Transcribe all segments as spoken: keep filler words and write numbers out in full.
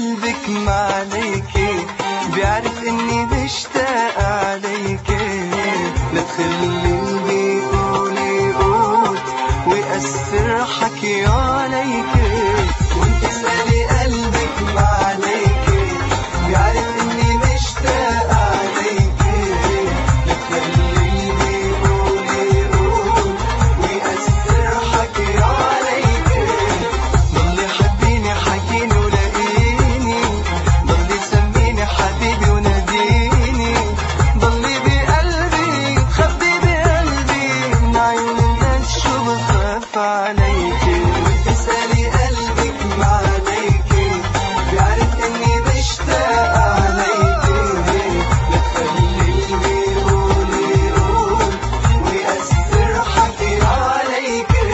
قلبك ما عليكي، بيعرف اني مشتاق عليكي. لا تخلي اللي يقول يقول ويأثر حكي عليكي. وانت اسألي قلبك ما عليكي، بيعرف اني مشتاق عليكي. لا تخلي اللي يقول يقول ويأثر حكي عليكي. ضلي حبيني حكيني ولاقيني، ضلي سميني حبيبي وناديني. ضلي بقلبي تخبي بقلبي من عيون الناس شو بخاف عليكي. وتسألي قلبك ما عليكي، بيعرف اني مشتاق عليكي. لا تخلي اللي يقول يقول ويأثر حكي عليكي.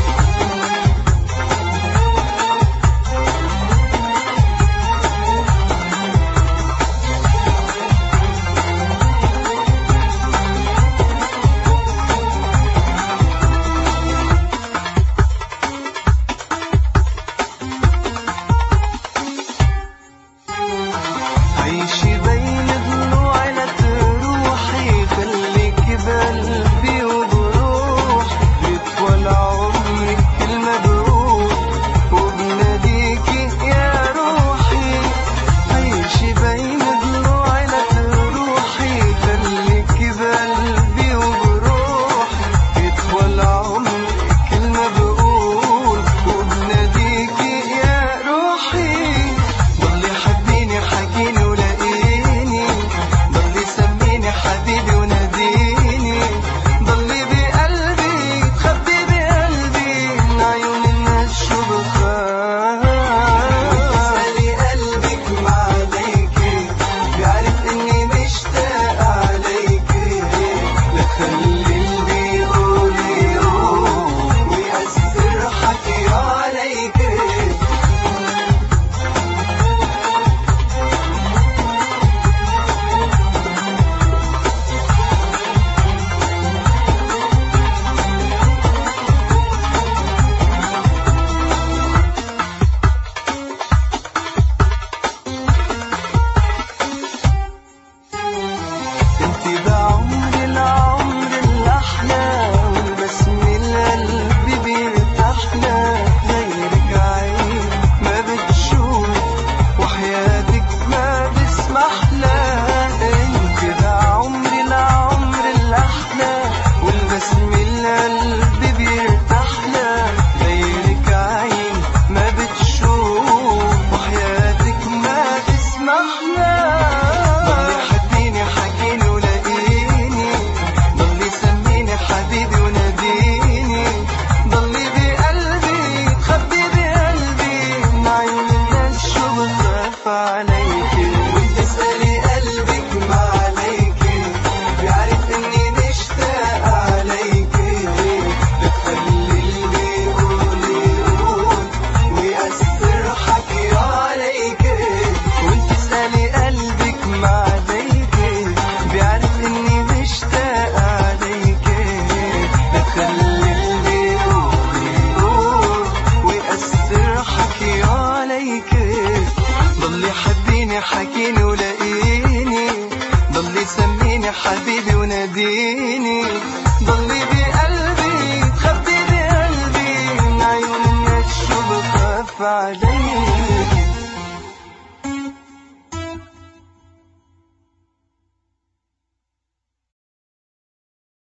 عيشي بين ضلوعي لا تروحي، خليكي بقلبي وبروحي. بيطول عمرك كل ما بروح وبناديكي يا روحي. عيشي بين ضلوعي لا تروحي، خليكي بقلبي وبروحي. بيطول عمرك كل ما بقول وبناديكي يا روحي. ضلي حبيني حكيني ولاقيني، ضلي سميني حبيبي وناديني. ضلي بقلبي تخبي بقلبي من عيون الناس شو بخاف. اسألي قلبك ما عليكي، بيعرف اني مشتاق عليكي. لا تخلي اللي يقول يقول ويأثر حكي عليكي. انتي بعمري العمر الأحلى، والبسمة القلب بيرتاحلها. غيرك عين ما بتشوف وحياتك ما بسمحلها. انتي بعمري العمر الأحلى، والبسمة القلب بيرتاحلها. غيرك عين ما بتشوف وحياتك ما بسمحلها. ضلي حبيني حكيني ولاقيني، ضلي سميني حبيبي وناديني. ضلي بقلبي تخبي بقلبي من عيون الناس شو بخاف عليكي. وتسألي قلبك ما عليكي، بيعرف اني مشتاق عليكي. لا تخلي اللي يقول يقول ويأثر حكي عليكي. وانت اسألي قلبك ما عليكي، بيعرف اني مشتاق عليكي. لا تخلي اللي يقول يقول ويأثر حكي عليكي. ضلي حبيني حكيني ولاقيني، ضلي سميني حبيبي وناديني. ضلي بقلبي تخبي بقلبي من عيون الناس شو بخاف عليكي.